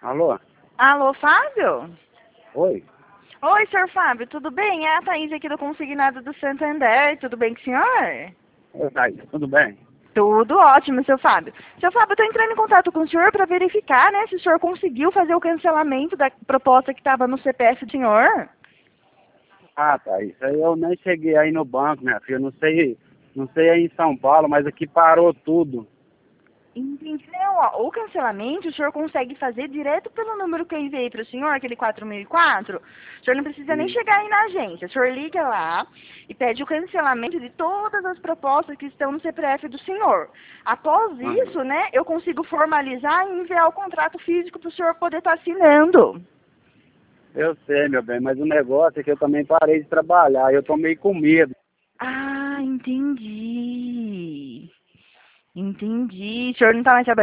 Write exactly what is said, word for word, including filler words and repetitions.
Alô? Alô, Fábio? Oi? Oi, senhor Fábio, tudo bem? É a Thaís aqui do Consignado do Santander, tudo bem com o senhor? Oi, Thaís, tudo bem? Tudo ótimo, seu Fábio. Seu Fábio, eu estou entrando em contato com o senhor para verificar, né, se o senhor conseguiu fazer o cancelamento da proposta que estava no C P F do senhor. Ah, Thaís, aí eu nem cheguei aí no banco, minha filha, não sei, não sei aí em São Paulo, mas aqui parou tudo. Entendi. Não, ó, o cancelamento o senhor consegue fazer direto pelo número que eu enviei para o senhor, aquele quatro mil e quatro. O senhor não precisa nem Sim. chegar aí na agência. O senhor liga lá e pede o cancelamento de todas as propostas que estão no C P F do senhor. Após Aham. isso, né, eu consigo formalizar e enviar o contrato físico para o senhor poder estar assinando. Eu sei, meu bem, mas o negócio é que eu também parei de trabalhar, eu tô meio com medo. Ah, entendi. Entendi. O senhor não está mais trabalhando?